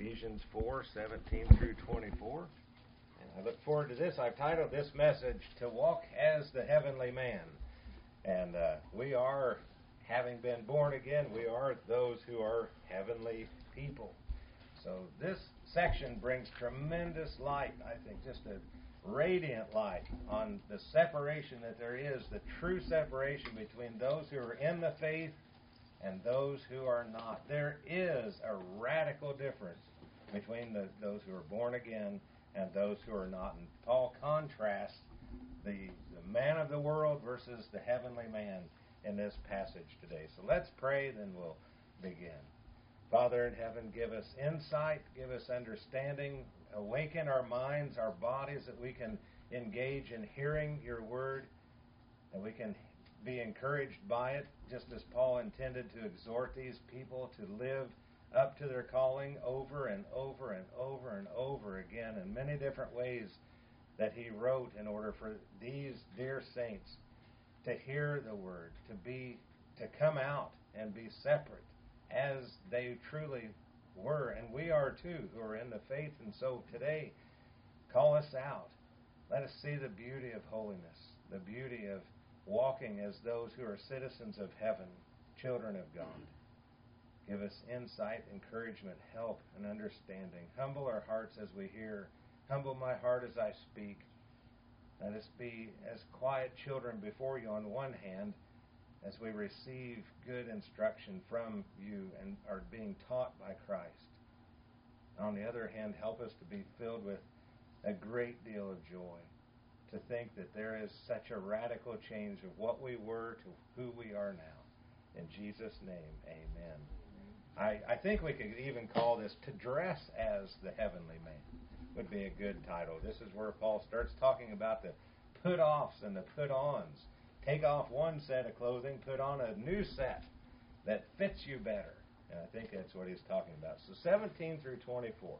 Ephesians 4:17 through 24. And I look forward to this. I've titled this message, To Walk as the Heavenly Man. And we are, having been born again, we are those who are heavenly people. So this section brings tremendous light, I think, just a radiant light on the separation that there is, the true separation between those who are in the faith and those who are not. There is a radical difference between those who are born again and those who are not. And Paul contrasts the man of the world versus the heavenly man in this passage today. So let's pray, then we'll begin. Father in heaven, give us insight, give us understanding, awaken our minds, our bodies, that we can engage in hearing your word, and we can be encouraged by it, just as Paul intended to exhort these people to live up to their calling over and over and over and over again in many different ways that he wrote in order for these dear saints to hear the word, to come out and be separate as they truly were, and we are too, who are in the faith. And so today, call us out. Let us see the beauty of holiness, the beauty of walking as those who are citizens of heaven, children of God. Give us insight, encouragement, help, and understanding. Humble our hearts as we hear. Humble my heart as I speak. Let us be as quiet children before you on one hand, as we receive good instruction from you and are being taught by Christ. On the other hand, help us to be filled with a great deal of joy, to think that there is such a radical change of what we were to who we are now. In Jesus' name, amen. I think we could even call this To Dress as the Heavenly Man would be a good title. This is where Paul starts talking about the put-offs and the put-ons. Take off one set of clothing, put on a new set that fits you better. And I think that's what he's talking about. So 17 through 24.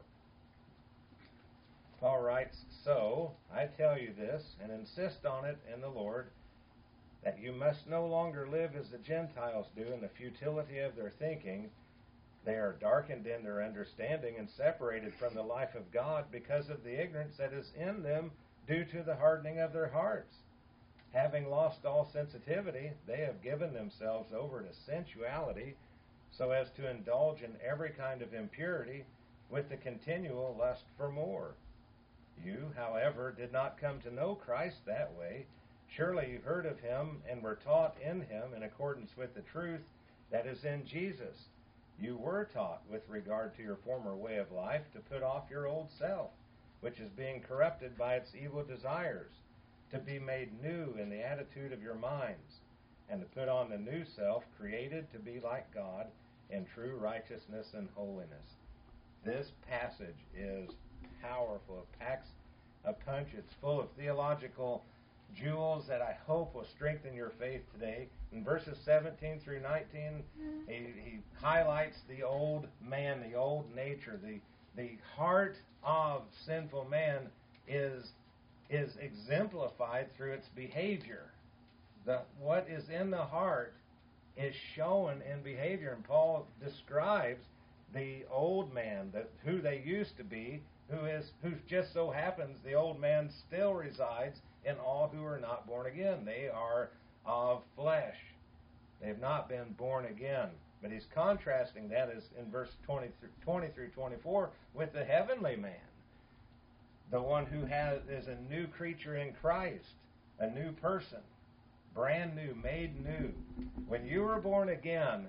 Paul writes, So I tell you this, and insist on it in the Lord, that you must no longer live as the Gentiles do in the futility of their thinking. They are darkened in their understanding and separated from the life of God because of the ignorance that is in them due to the hardening of their hearts. Having lost all sensitivity, they have given themselves over to sensuality so as to indulge in every kind of impurity with the continual lust for more. You, however, did not come to know Christ that way. Surely you heard of him and were taught in him in accordance with the truth that is in Jesus. You were taught with regard to your former way of life to put off your old self, which is being corrupted by its evil desires, to be made new in the attitude of your minds, and to put on the new self, created to be like God in true righteousness and holiness. This passage is powerful. It packs a punch. It's full of theological jewels that I hope will strengthen your faith today. In verses 17 through 19, he highlights the old man, the old nature. The heart of sinful man is exemplified through its behavior. What is in the heart is shown in behavior. And Paul describes the old man, who they used to be, who just so happens the old man still resides in all who are not born again. They are of flesh. They have not been born again. But he's contrasting that as in verse 20 through 24 with the heavenly man, the one who is a new creature in Christ, a new person, brand new, made new. When you were born again,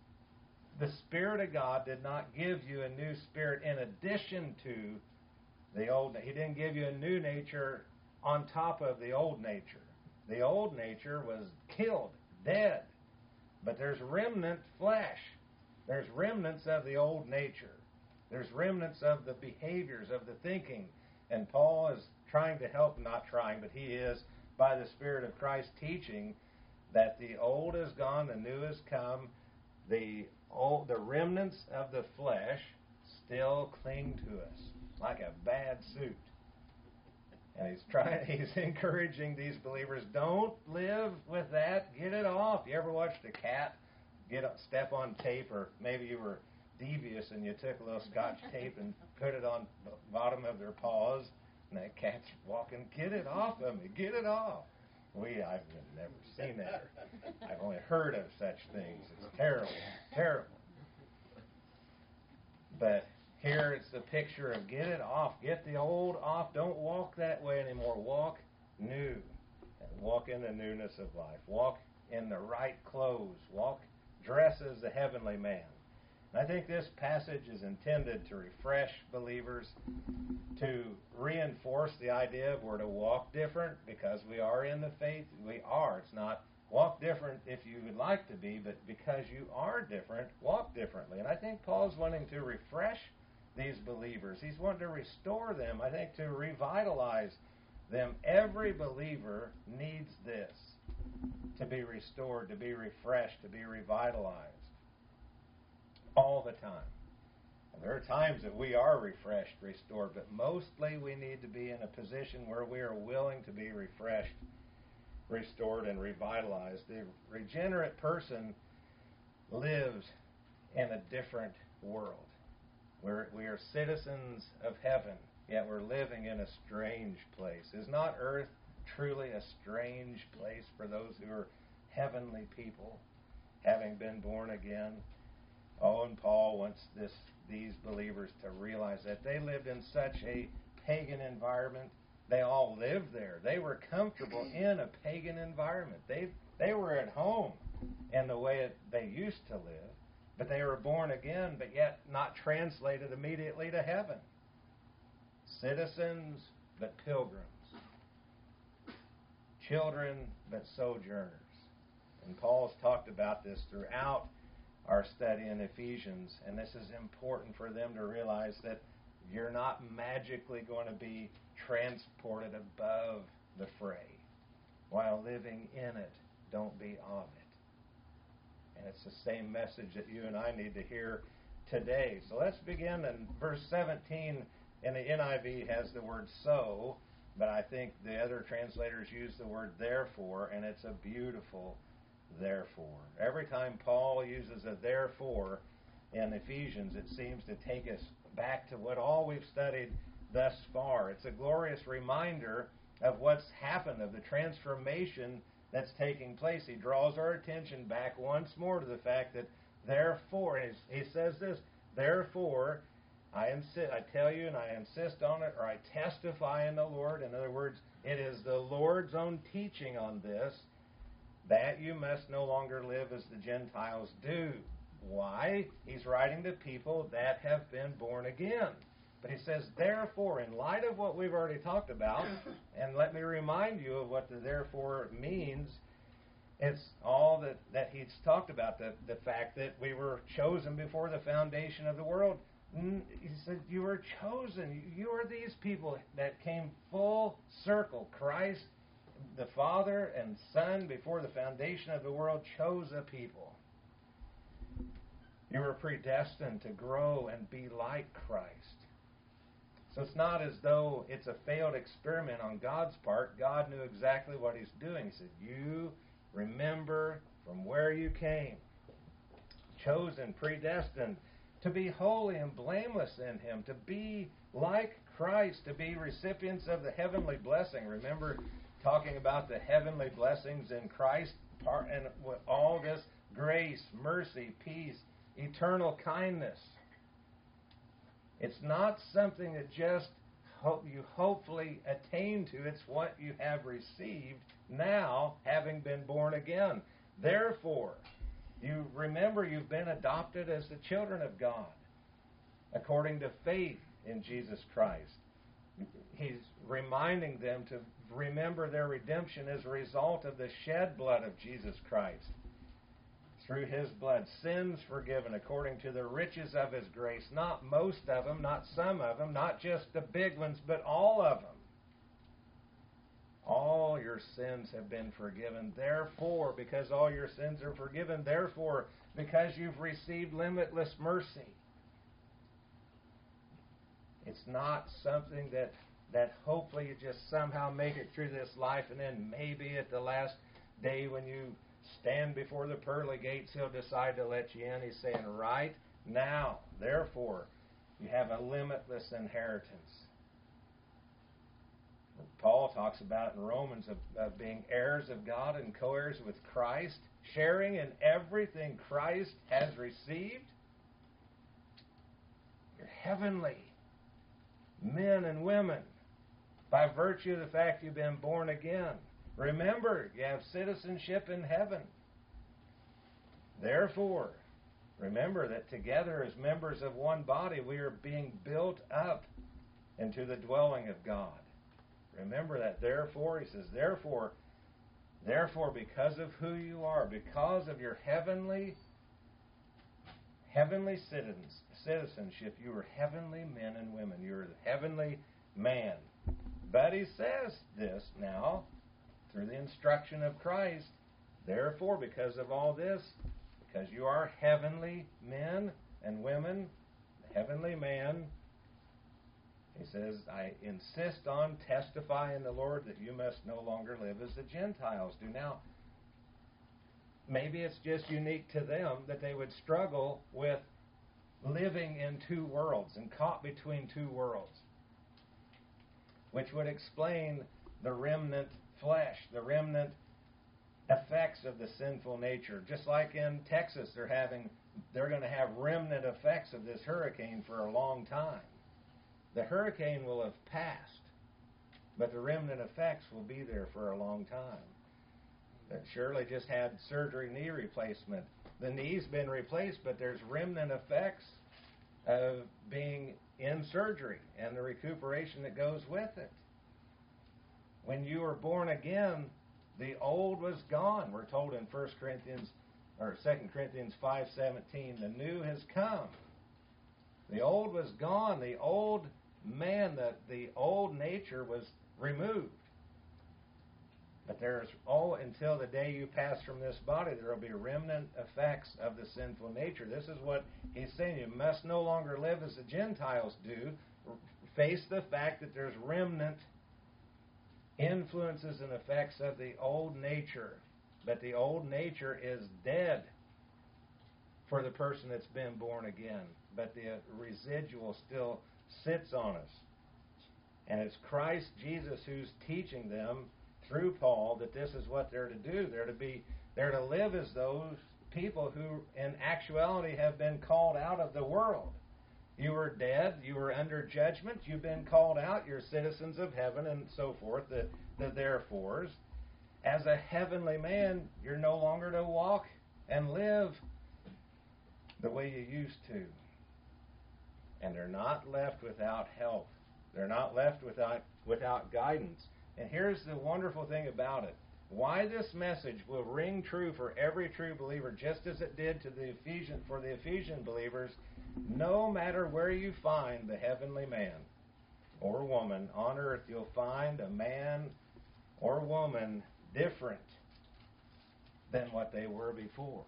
the Spirit of God did not give you a new spirit in addition to the old. He didn't give you a new nature on top of the old nature. The old nature was killed, dead. But there's remnant flesh. There's remnants of the old nature. There's remnants of the behaviors, of the thinking. And Paul is trying to help, not trying, but he is, by the Spirit of Christ, teaching that the old is gone, the new has come. The remnants of the flesh still cling to us like a bad suit. And he's encouraging these believers, don't live with that. Get it off. You ever watched a cat step on tape, or maybe you were devious and you took a little Scotch tape and put it on the bottom of their paws, and that cat's walking, get it off of me, get it off. I've never seen that. I've only heard of such things. It's terrible, terrible. But here it's the picture of get it off, get the old off. Don't walk that way anymore. Walk new. Walk in the newness of life. Walk in the right clothes. Dress as the heavenly man. And I think this passage is intended to refresh believers, to reinforce the idea of we're to walk different because we are in the faith. We are. It's not walk different if you would like to be, but because you are different, walk differently. And I think Paul's wanting to refresh these believers. He's wanting to restore them, I think, to revitalize them. Every believer needs this, to be restored, to be refreshed, to be revitalized all the time. And there are times that we are refreshed, restored, but mostly we need to be in a position where we are willing to be refreshed, restored, and revitalized. The regenerate person lives in a different world. We are citizens of heaven, yet we're living in a strange place. Is not earth truly a strange place for those who are heavenly people, having been born again? Oh, and Paul wants these believers to realize that they lived in such a pagan environment. They all lived there. They were comfortable in a pagan environment. They were at home in the way they used to live, but they were born again, but yet not translated immediately to heaven. Citizens, but pilgrims. Children, but sojourners. And Paul's talked about this throughout our study in Ephesians, and this is important for them to realize that you're not magically going to be transported above the fray. While living in it, don't be of it. And it's the same message that you and I need to hear today. So let's begin in verse 17. In the NIV has the word so, but I think the other translators use the word therefore, and it's a beautiful therefore. Every time Paul uses a therefore in Ephesians, it seems to take us back to what all we've studied thus far. It's a glorious reminder of what's happened, of the transformation that's taking place. He draws our attention back once more to the fact that therefore, he says this, therefore, I tell you, and I insist on it, or I testify in the Lord. In other words, it is the Lord's own teaching on this, that you must no longer live as the Gentiles do. Why? He's writing to people that have been born again. But he says, therefore, in light of what we've already talked about, and let me remind you of what the therefore means, it's all that he's talked about, the fact that we were chosen before the foundation of the world. He said, you were chosen. You are these people that came full circle. Christ, the Father and Son, before the foundation of the world, chose a people. You were predestined to grow and be like Christ. So it's not as though it's a failed experiment on God's part. God knew exactly what He's doing. He said, you remember from where you came. Chosen, predestined, to be holy and blameless in Him, to be like Christ, to be recipients of the heavenly blessing. Remember talking about the heavenly blessings in Christ, and with all this grace, mercy, peace, eternal kindness. It's not something that just you hopefully attain to. It's what you have received now, having been born again. Therefore, you remember you've been adopted as the children of God, according to faith in Jesus Christ. He's reminding them to remember their redemption as a result of the shed blood of Jesus Christ. Through His blood, sins forgiven according to the riches of His grace. Not most of them, not some of them, not just the big ones, but all of them. All your sins have been forgiven. Therefore, because all your sins are forgiven, therefore, because you've received limitless mercy. It's not something that hopefully you just somehow make it through this life, and then maybe at the last day when you stand before the pearly gates, He'll decide to let you in. He's saying, right now, Therefore, you have a limitless inheritance. Paul talks about in Romans of being heirs of God and co-heirs with Christ, sharing in everything Christ has received. You're heavenly men and women by virtue of the fact you've been born again. Remember, you have citizenship in heaven. Therefore, remember that together as members of one body, we are being built up into the dwelling of God. Remember that. Therefore, he says, therefore, because of who you are, because of your heavenly citizenship, you are heavenly men and women. You are the heavenly man. But he says this now through the instruction of Christ. Therefore, because of all this, because you are heavenly men and women, heavenly man, he says, I insist on testifying the Lord that you must no longer live as the Gentiles do. Now, maybe it's just unique to them that they would struggle with living in two worlds and caught between two worlds, which would explain the remnant flesh, the remnant effects of the sinful nature. Just like in Texas, they're going to have remnant effects of this hurricane for a long time. The hurricane will have passed, but the remnant effects will be there for a long time. Shirley just had surgery, knee replacement. The knee's been replaced, but there's remnant effects of being in surgery and the recuperation that goes with it. When you were born again, the old was gone. We're told in 2 Corinthians 5:17, the new has come. The old was gone. The old man, the old nature was removed. But until the day you pass from this body, there will be remnant effects of the sinful nature. This is what he's saying. You must no longer live as the Gentiles do. Face the fact that there's remnant influences and effects of the old nature. But the old nature is dead for the person that's been born again. But the residual still sits on us. And it's Christ Jesus who's teaching them through Paul that this is what they're to do. They're to live as those people who in actuality have been called out of the world. You were dead, you were under judgment, you've been called out, you're citizens of heaven and so forth, the therefores. As a heavenly man, you're no longer to walk and live the way you used to. And they're not left without help. They're not left without guidance. And here's the wonderful thing about it. Why this message will ring true for every true believer, just as it did for the Ephesian believers, no matter where you find the heavenly man or woman on earth, you'll find a man or woman different than what they were before.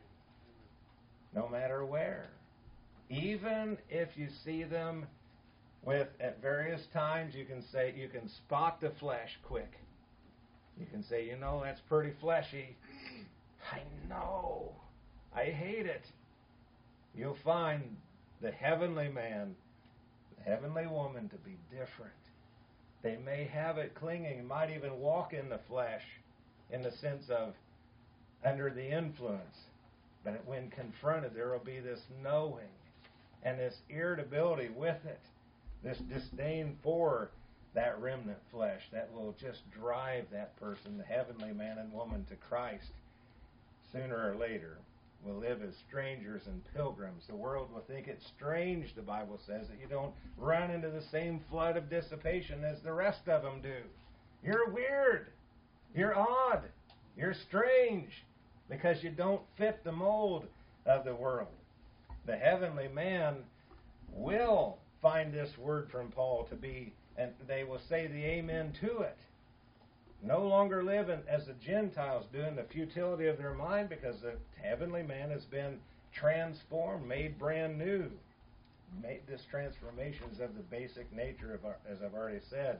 No matter where. Even if you see them at various times, you can spot the flesh quick. You can say, that's pretty fleshy. I know. I hate it. You'll find the heavenly man, the heavenly woman to be different. They may have it clinging, might even walk in the flesh in the sense of under the influence. But when confronted, there will be this knowing and this irritability with it, this disdain for that remnant flesh that will just drive that person, the heavenly man and woman, to Christ. Sooner or later, will live as strangers and pilgrims. The world will think it's strange, the Bible says, that you don't run into the same flood of dissipation as the rest of them do. You're weird. You're odd. You're strange because you don't fit the mold of the world. The heavenly man will find this word from Paul to be, and they will say the amen to it. No longer live as the Gentiles do in the futility of their mind, because the heavenly man has been transformed, made brand new. This transformation is of the basic nature of, as I've already said,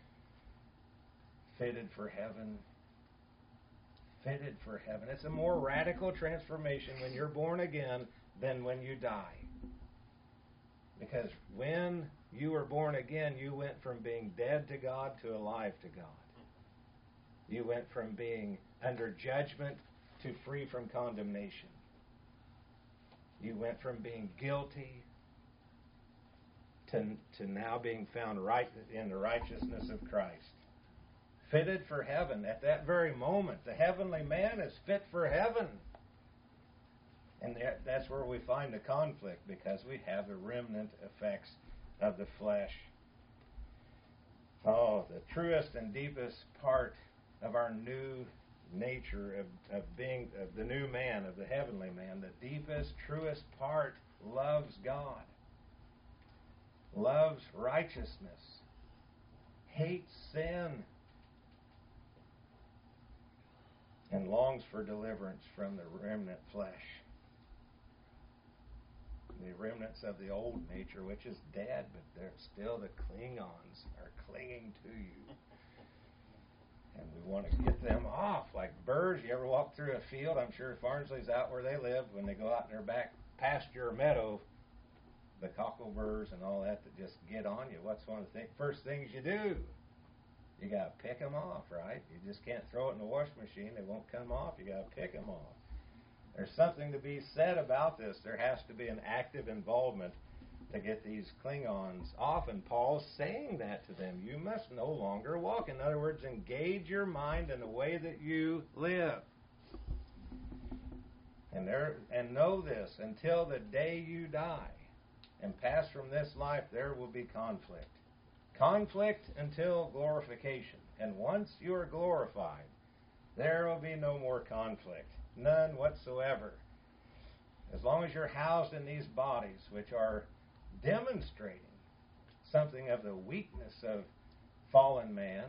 fitted for heaven. Fitted for heaven. It's a more radical transformation when you're born again than when you die. Because when you were born again, you went from being dead to God to alive to God. You went from being under judgment to free from condemnation. You went from being guilty to now being found right in the righteousness of Christ. Fitted for heaven. At that very moment, the heavenly man is fit for heaven. And that's where we find the conflict, because we have the remnant effects of the flesh. Oh, the truest and deepest part of our new nature of being of the new man, of the heavenly man, the deepest, truest part loves God, loves righteousness, hates sin, and longs for deliverance from the remnant flesh. The remnants of the old nature, which is dead, but they're still the Klingons are clinging to you. And we want to get them off like birds. You ever walk through a field? I'm sure Farnsley's out where they live. When they go out in their back pasture or meadow, the cockleburs and all that just get on you. What's one of the first things you do? You got to pick them off, right? You just can't throw it in the wash machine. They won't come off. You got to pick them off. There's something to be said about this. There has to be an active involvement to get these Klingons off. And Paul's saying that to them. You must no longer walk. In other words, engage your mind in the way that you live. And know this, until the day you die and pass from this life, there will be conflict. Conflict until glorification. And once you are glorified, there will be no more conflict. None whatsoever. As long as you're housed in these bodies, which are demonstrating something of the weakness of fallen man,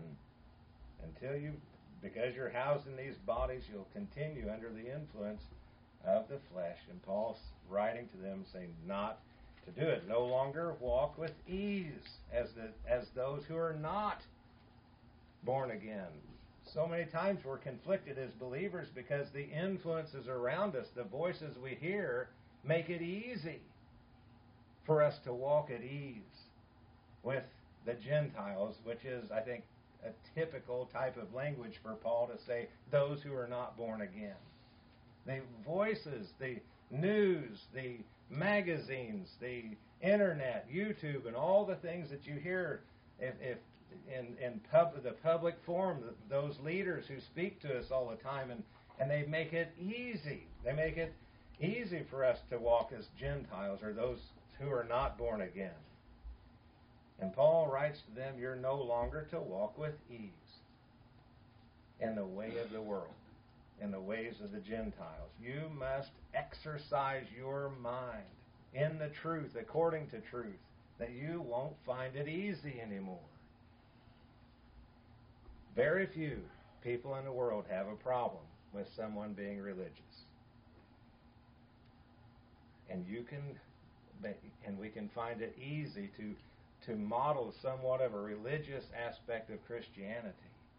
because you're housed in these bodies, you'll continue under the influence of the flesh. And Paul's writing to them saying not to do it. No longer walk with ease as those who are not born again. So many times we're conflicted as believers because the influences around us, the voices we hear, make it easy for us to walk at ease with the Gentiles, which is, I think, a typical type of language for Paul to say those who are not born again. The voices, the news, the magazines, the internet, YouTube, and all the things that you hear in the public forum, those leaders who speak to us all the time, and they make it easy. They make it easy for us to walk as Gentiles or those who are not born again. And Paul writes to them, you're no longer to walk with ease in the way of the world, in the ways of the Gentiles. You must exercise your mind in the truth, according to truth, that you won't find it easy anymore. Very few people in the world have a problem with someone being religious. And we can find it easy to model somewhat of a religious aspect of Christianity.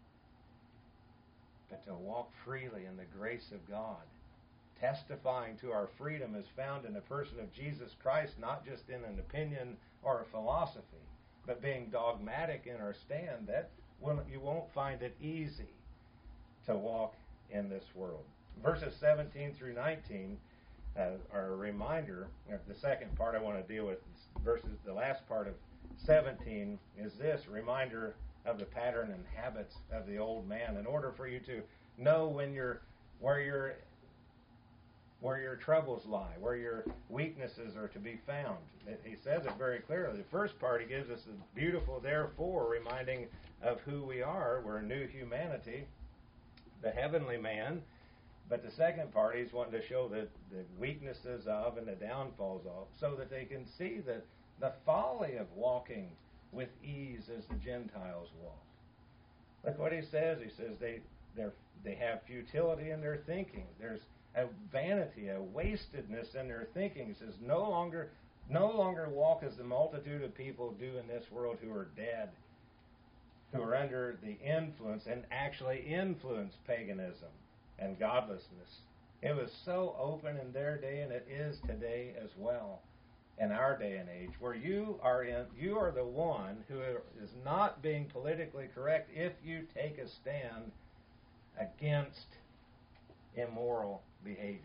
But to walk freely in the grace of God, testifying to our freedom is found in the person of Jesus Christ, not just in an opinion or a philosophy, but being dogmatic in our stand, you won't find it easy to walk in this world. Verses 17 through 19 are a reminder. The second part I want to deal with versus the last part of 17 is this reminder of the pattern and habits of the old man, in order for you to know where your troubles lie, where your weaknesses are to be found. He says it very clearly. The first part, he gives us a beautiful therefore, reminding of who we are. We're a new humanity, the heavenly man. But the second part, he's wanting to show the weaknesses of and the downfalls of, so that they can see the folly of walking with ease as the Gentiles walk. Look what he says. He says they have futility in their thinking. There's a vanity, a wastedness in their thinking. He says, no longer walk as the multitude of people do in this world who are dead, who are under the influence and actually influence paganism and godlessness. It was so open in their day, and it is today as well. in our day and age, where you are the one who is not being politically correct if you take a stand against immoral behavior.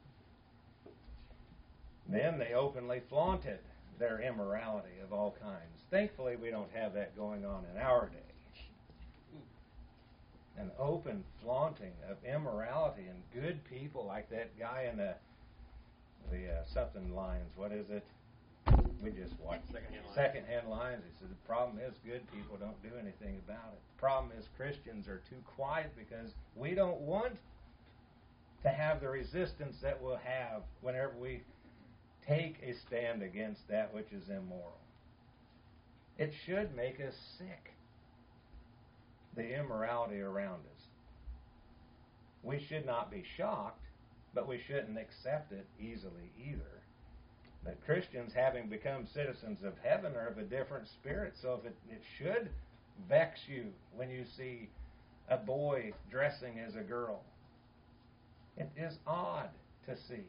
Then they openly flaunted their immorality of all kinds. Thankfully, we don't have that going on in our day. An open flaunting of immorality and good people, like that guy in the something lines. What is it? We just watched Secondhand Lines. He said the problem is good people don't do anything about it. The problem is Christians are too quiet because we don't want to have the resistance that we'll have whenever we take a stand against that which is immoral. It should make us sick, the immorality around us. We should not be shocked, but we shouldn't accept it easily either. But Christians, having become citizens of heaven, are of a different spirit. So if it should vex you when you see a boy dressing as a girl. It is odd to see.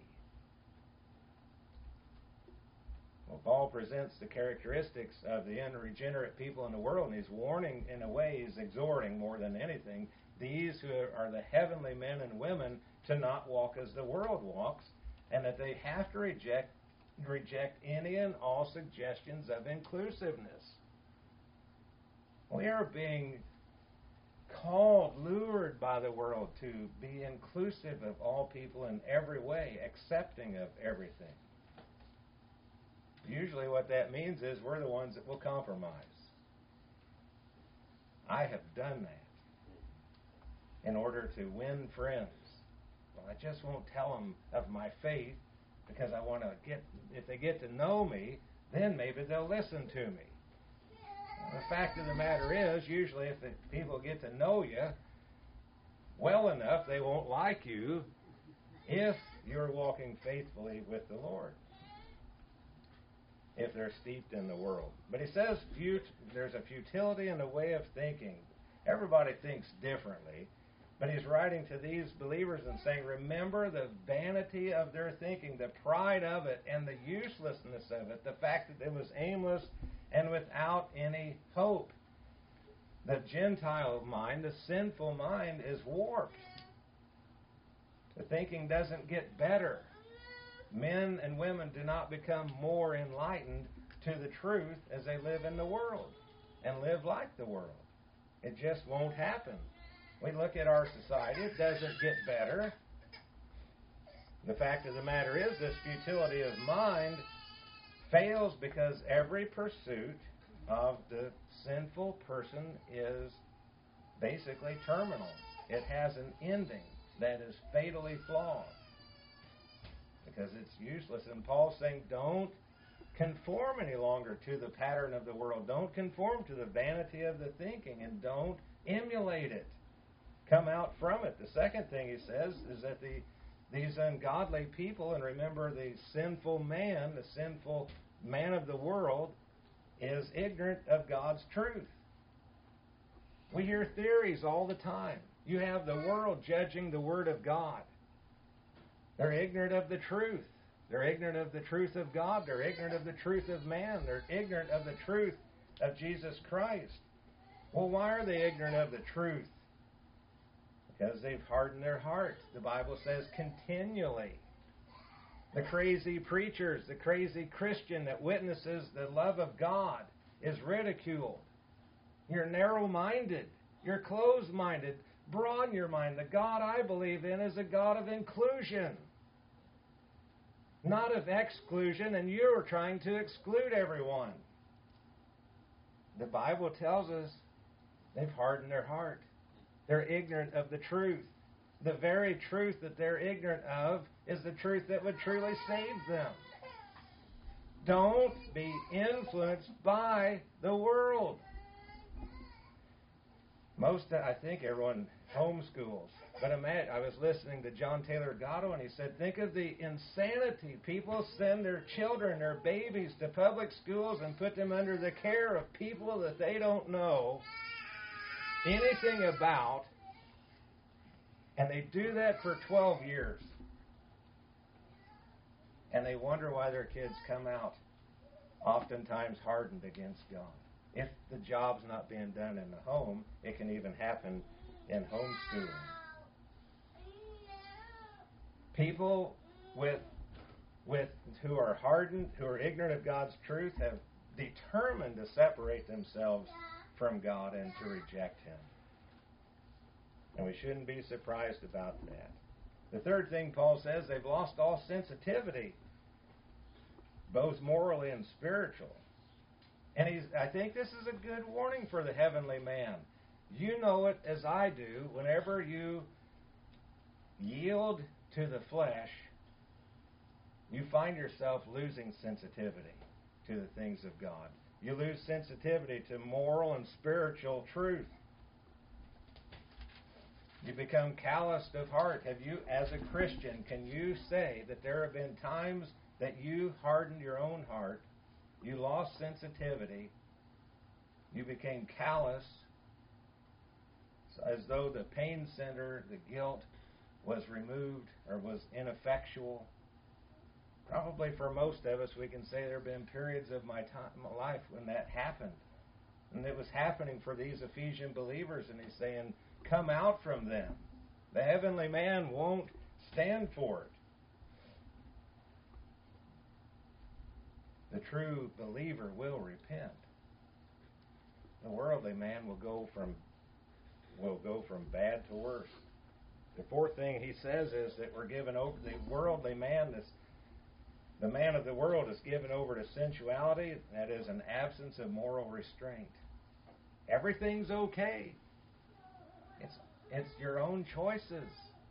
Well, Paul presents the characteristics of the unregenerate people in the world, and he's warning, in a way, he's exhorting more than anything, these who are the heavenly men and women to not walk as the world walks, and that they have to reject any and all suggestions of inclusiveness. We are being called, lured by the world to be inclusive of all people in every way, accepting of everything. Usually what that means is we're the ones that will compromise. I have done that in order to win friends. Well, I just won't tell them of my faith because I want to if they get to know me, then maybe they'll listen to me. Well, the fact of the matter is, usually if the people get to know you well enough, they won't like you if you're walking faithfully with the Lord, if they're steeped in the world. But he says there's a futility in the way of thinking. Everybody thinks differently. But he's writing to these believers and saying, remember the vanity of their thinking, the pride of it, and the uselessness of it, the fact that it was aimless and without any hope. The Gentile mind, the sinful mind, is warped. The thinking doesn't get better. Men and women do not become more enlightened to the truth as they live in the world and live like the world. It just won't happen. We look at our society, it doesn't get better. The fact of the matter is, this futility of mind fails because every pursuit of the sinful person is basically terminal. It has an ending that is fatally flawed because it's useless. And Paul's saying, don't conform any longer to the pattern of the world. Don't conform to the vanity of the thinking, and don't emulate it. Come out from it. The second thing he says is that these ungodly people, and remember the sinful man of the world, is ignorant of God's truth. We hear theories all the time. You have the world judging the Word of God. They're ignorant of the truth. They're ignorant of the truth of God. They're ignorant of the truth of man. They're ignorant of the truth of Jesus Christ. Well, why are they ignorant of the truth? Because they've hardened their heart. The Bible says continually. The crazy preachers, the crazy Christian that witnesses the love of God is ridiculed. You're narrow-minded. You're closed-minded. Broaden your mind. The God I believe in is a God of inclusion, not of exclusion, and you're trying to exclude everyone. The Bible tells us they've hardened their heart. They're ignorant of the truth. The very truth that they're ignorant of is the truth that would truly save them. Don't be influenced by the world. I think everyone homeschools. But imagine, I was listening to John Taylor Gatto, and he said, think of the insanity. People send their children, their babies, to public schools and put them under the care of people that they don't know anything about, and they do that for 12 years. And they wonder why their kids come out oftentimes hardened against God. If the job's not being done in the home, it can even happen in homeschooling. People who are hardened, who are ignorant of God's truth, have determined to separate themselves from God and to reject Him. And we shouldn't be surprised about that. The third thing Paul says, they've lost all sensitivity, both morally and spiritual. And I think this is a good warning for the heavenly man. You know it as I do. Whenever you yield to the flesh, you find yourself losing sensitivity to the things of God. You lose sensitivity to moral and spiritual truth. You become calloused of heart. Have you, as a Christian, can you say that there have been times that you hardened your own heart, you lost sensitivity, you became callous, as though the pain center, the guilt, was removed or was ineffectual? Probably for most of us, we can say there have been periods of my life when that happened. And it was happening for these Ephesian believers, and he's saying, come out from them. The heavenly man won't stand for it. The true believer will repent. The worldly man will go from bad to worse. The fourth thing he says is that we're given over. The worldly man, the man of the world, is given over to sensuality. That is an absence of moral restraint. Everything's okay. It's your own choices.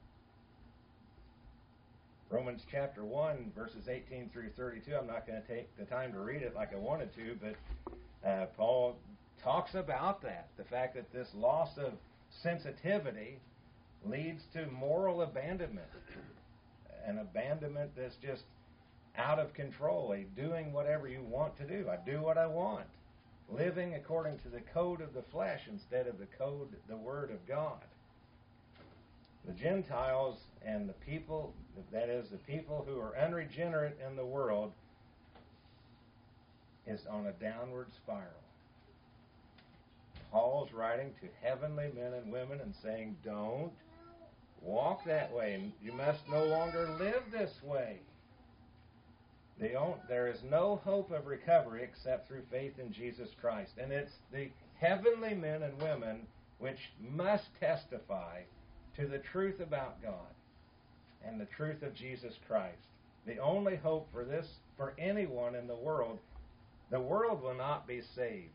Romans chapter 1, verses 18 through 32. I'm not going to take the time to read it like I wanted to, but Paul talks about that. The fact that this loss of sensitivity leads to moral abandonment. An abandonment that's just out of control. Doing whatever you want to do. I do what I want. Living according to the code of the flesh instead of the Word of God. The Gentiles and the people, that is, the people who are unregenerate in the world, is on a downward spiral. Paul's writing to heavenly men and women and saying, don't walk that way. You must no longer live this way. There is no hope of recovery except through faith in Jesus Christ. And it's the heavenly men and women which must testify to the truth about God and the truth of Jesus Christ. The only hope for this, for anyone in the world will not be saved.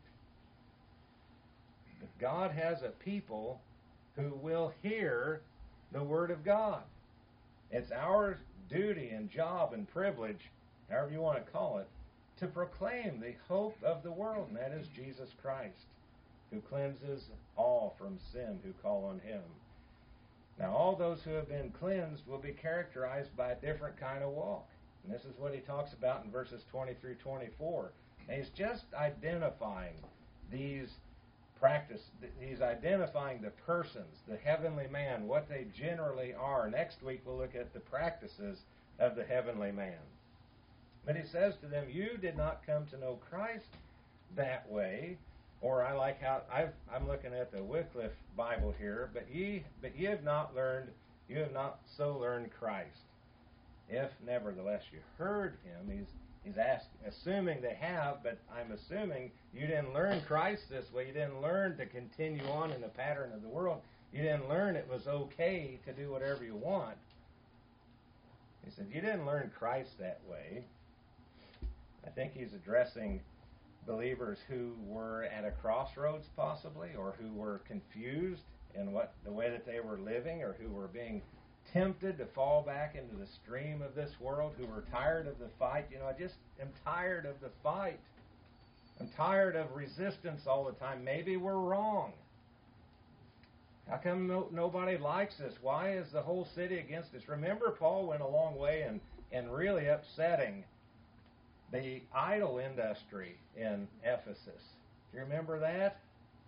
But God has a people who will hear the Word of God. It's our duty and job and privilege, however you want to call it, to proclaim the hope of the world, and that is Jesus Christ, who cleanses all from sin who call on Him. Now, all those who have been cleansed will be characterized by a different kind of walk. And this is what he talks about in verses 20 through 24. And he's just identifying these practices. He's identifying the persons, the heavenly man, what they generally are. Next week we'll look at the practices of the heavenly man. But he says to them, you did not come to know Christ that way. Or I like how I'm looking at the Wycliffe Bible here. But ye have not so learned Christ. If nevertheless you heard Him, he's assuming they have, but I'm assuming you didn't learn Christ this way. You didn't learn to continue on in the pattern of the world. You didn't learn it was okay to do whatever you want. He said, you didn't learn Christ that way. I think he's addressing believers who were at a crossroads possibly, or who were confused in the way that they were living, or who were being tempted to fall back into the stream of this world, who were tired of the fight. I just am tired of the fight. I'm tired of resistance all the time. Maybe we're wrong. How come nobody likes us? Why is the whole city against us? Remember, Paul went a long way in really upsetting the idol industry in Ephesus. Do you remember that?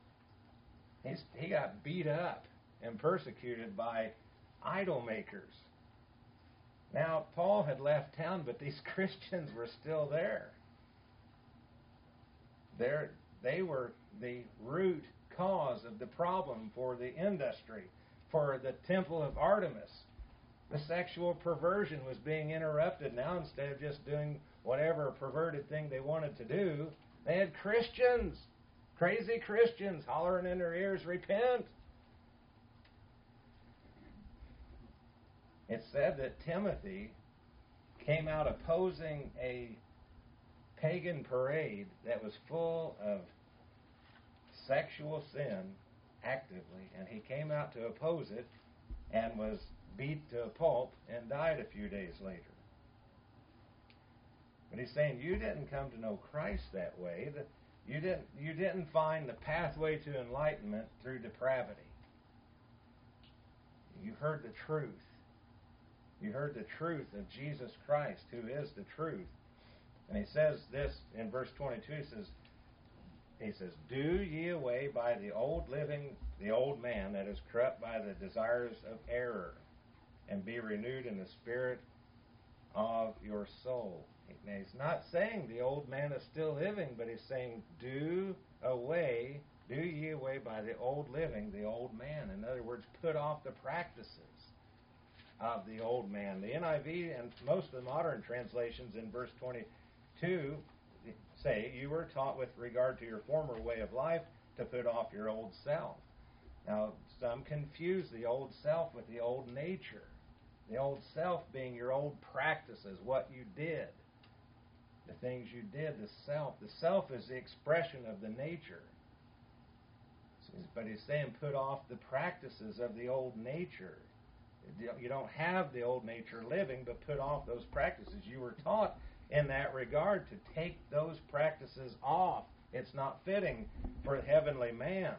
He got beat up and persecuted by idol makers. Now, Paul had left town, but these Christians were still there. They were the root cause of the problem for the industry, for the temple of Artemis. The sexual perversion was being interrupted now. Instead of just doing whatever perverted thing they wanted to do, they had Christians, crazy Christians, hollering in their ears, repent. It said that Timothy came out opposing a pagan parade that was full of sexual sin actively, and he came out to oppose it and was beat to a pulp and died a few days later. But he's saying you didn't come to know Christ that way. You didn't find the pathway to enlightenment through depravity. You heard the truth. You heard the truth of Jesus Christ, who is the truth. And he says this in verse 22, he says, do ye away by the old man that is corrupt by the desires of error, and be renewed in the spirit of your soul. Now, he's not saying the old man is still living, but he's saying, do ye away by the old living, the old man. In other words, put off the practices of the old man. The NIV and most of the modern translations in verse 22 say, you were taught with regard to your former way of life to put off your old self. Now, some confuse the old self with the old nature. The old self being your old practices, what you did, the things you did, the self. The self is the expression of the nature. But he's saying put off the practices of the old nature. You don't have the old nature living, but put off those practices. You were taught in that regard to take those practices off. It's not fitting for the heavenly man.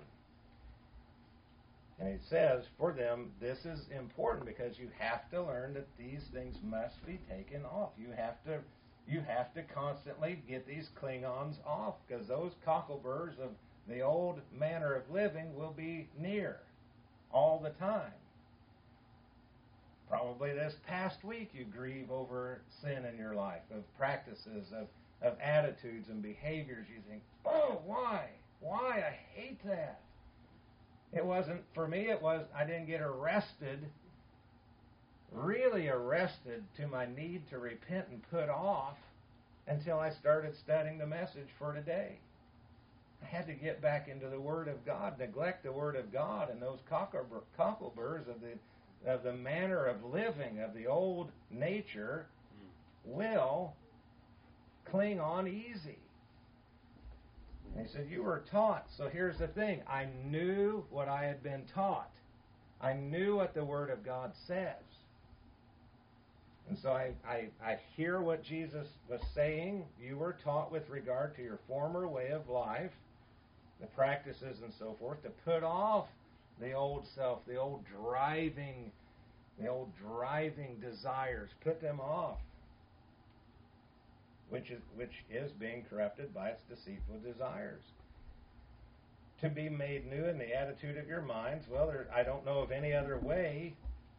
And he says, for them, this is important because you have to learn that these things must be taken off. You have to constantly get these Klingons off, because those cockleburrs of the old manner of living will be near all the time. Probably this past week you grieve over sin in your life, of practices, of attitudes and behaviors. You think, oh, why? Why? I hate that. It wasn't, for me, it was, I didn't get arrested, really arrested to my need to repent and put off until I started studying the message for today. I had to get back into the Word of God, neglect the Word of God, and those cockleburrs of the manner of living of the old nature will cling on easy. And he said, you were taught. So here's the thing. I knew what I had been taught. I knew what the Word of God says. And so I hear what Jesus was saying. You were taught with regard to your former way of life, the practices and so forth, to put off the old self, the old driving desires. Put them off. Which is being corrupted by its deceitful desires. To be made new in the attitude of your minds. Well, I don't know of any other way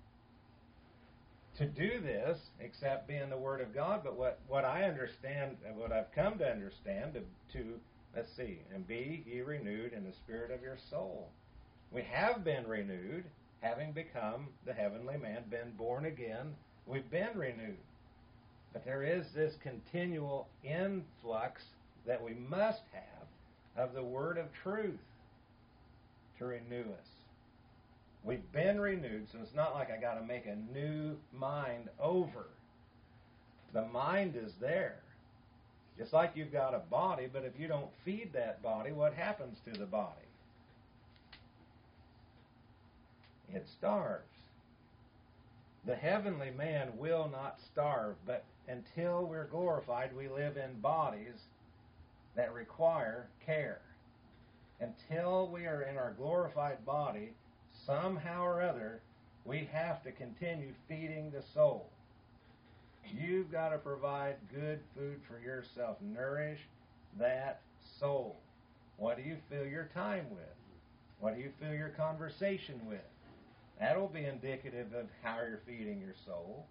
to do this except be in the Word of God. But what I understand, and what I've come to understand, let's see, and be ye renewed in the spirit of your soul. We have been renewed, having become the heavenly man, been born again. We've been renewed. But there is this continual influx that we must have of the word of truth to renew us. We've been renewed, so it's not like I got to make a new mind over. The mind is there. Just like you've got a body, but if you don't feed that body, what happens to the body? It starves. The heavenly man will not starve, but until we're glorified, we live in bodies that require care. Until we are in our glorified body, somehow or other, we have to continue feeding the soul. You've got to provide good food for yourself. Nourish that soul. What do you fill your time with? What do you fill your conversation with? That'll be indicative of how you're feeding your soul.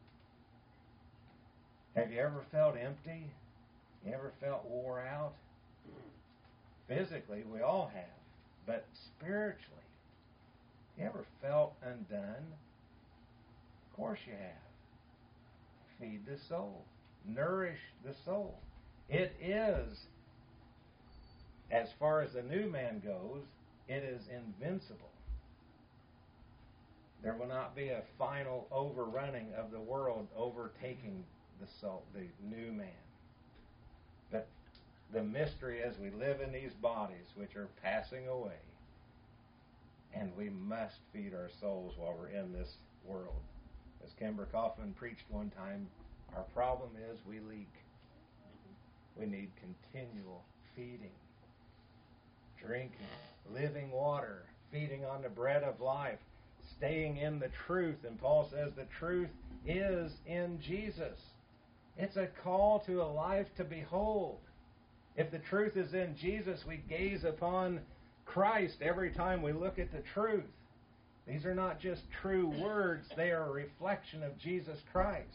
Have you ever felt empty? You ever felt wore out? Physically, we all have. But spiritually, you ever felt undone? Of course you have. Feed the soul. Nourish the soul. It is, as far as the new man goes, it is invincible. There will not be a final overrunning of the world overtaking the soul, the new man. But the mystery as we live in these bodies which are passing away, and we must feed our souls while we're in this world. As Kimber Kaufman preached one time, our problem is we leak. We need continual feeding, drinking, living water, feeding on the bread of life, staying in the truth. And Paul says the truth is in Jesus. It's a call to a life to behold. If the truth is in Jesus, we gaze upon Christ every time we look at the truth. These are not just true words, they are a reflection of Jesus Christ.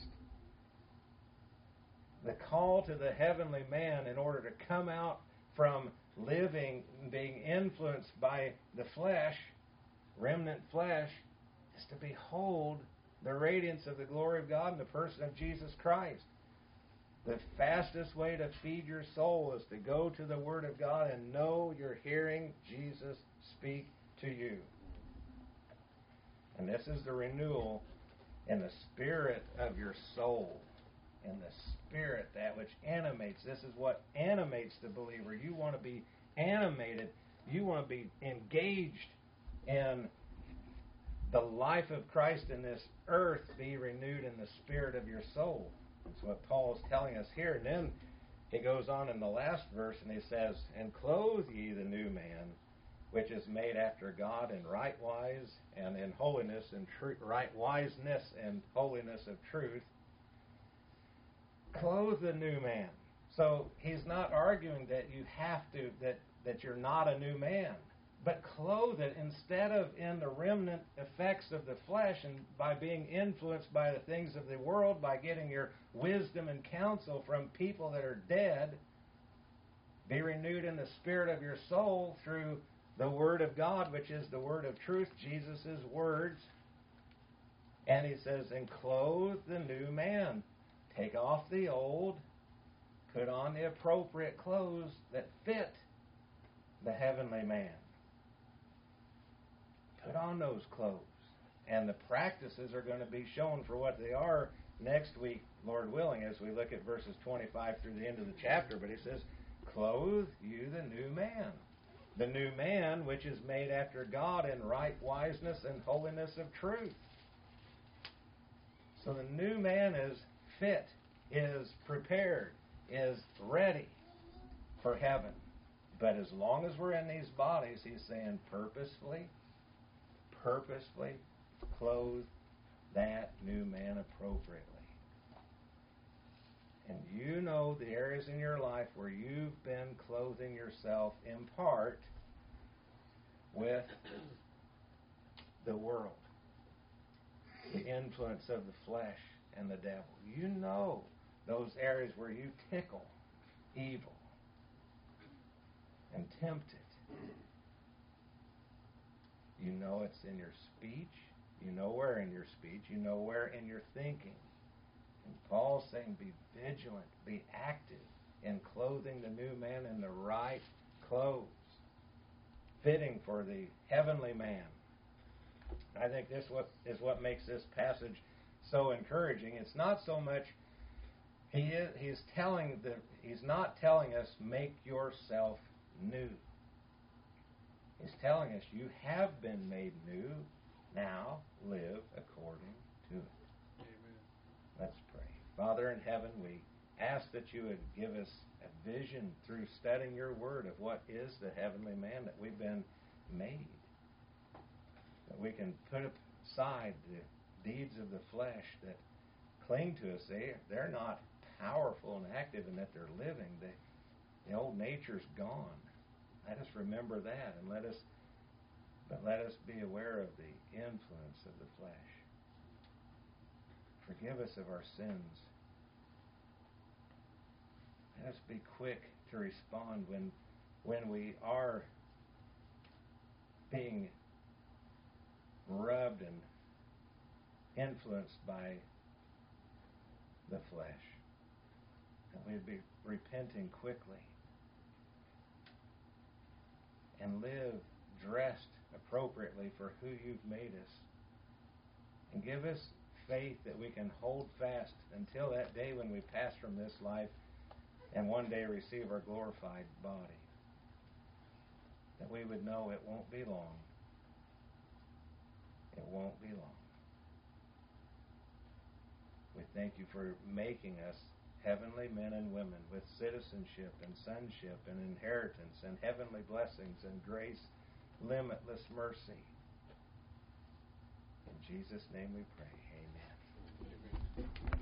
The call to the heavenly man in order to come out from living, being influenced by the flesh, remnant flesh, is to behold the radiance of the glory of God in the person of Jesus Christ. The fastest way to feed your soul is to go to the Word of God and know you're hearing Jesus speak to you. And this is the renewal in the spirit of your soul. In the spirit, that which animates. This is what animates the believer. You want to be animated. You want to be engaged in the life of Christ in this earth. Be renewed in the spirit of your soul. That's what Paul is telling us here. And then he goes on in the last verse and he says, and clothe ye the new man, which is made after God in right wise and in holiness and right wiseness and holiness of truth. Clothe the new man. So he's not arguing that you have to, that you're not a new man. But clothe it instead of in the remnant effects of the flesh and by being influenced by the things of the world, by getting your wisdom and counsel from people that are dead. Be renewed in the spirit of your soul through the Word of God, which is the Word of truth, Jesus' words. And he says, and clothe the new man. Take off the old, put on the appropriate clothes that fit the heavenly man. Put on those clothes. And the practices are going to be shown for what they are next week, Lord willing, as we look at verses 25 through the end of the chapter. But he says, clothe you the new man. The new man which is made after God in right wiseness and holiness of truth. So the new man is fit, is prepared, is ready for heaven. But as long as we're in these bodies, he's saying purposefully clothe that new man appropriately. And you know the areas in your life where you've been clothing yourself in part with the world, the influence of the flesh and the devil. You know those areas where you tickle evil and tempt it. You know it's in your speech. You know where in your speech. You know where in your thinking. And Paul's saying be vigilant, be active in clothing the new man in the right clothes, fitting for the heavenly man. I think this is what makes this passage so encouraging. It's not so much he's not telling us make yourself new. He's telling us you have been made new. Now live according to it. Amen. Let's pray. Father in heaven, we ask that you would give us a vision through studying your word of what is the heavenly man that we've been made. That we can put aside the deeds of the flesh that cling to us. They're not powerful and active in that they're living. The old nature's gone. Let us remember that, and let us be aware of the influence of the flesh. Forgive us of our sins. Let us be quick to respond when when we are being rubbed and influenced by the flesh, that we'd be repenting quickly and live dressed appropriately for who you've made us. And give us faith that we can hold fast until that day when we pass from this life and one day receive our glorified body. That we would know it won't be long. It won't be long. We thank you for making us heavenly men and women with citizenship and sonship and inheritance and heavenly blessings and grace, limitless mercy. In Jesus' name we pray. Amen.